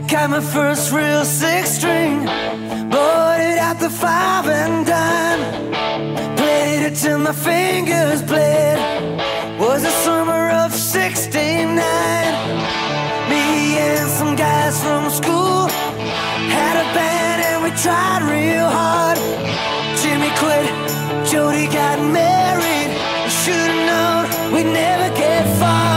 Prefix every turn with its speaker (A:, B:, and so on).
A: Got my first real six string, bought it at the five and dime. Played it till my fingers bled. Was the summer of '69. Me and some guys from school had a band and we tried real hard. Jimmy quit, Jody got married. Should've known we'd never get far.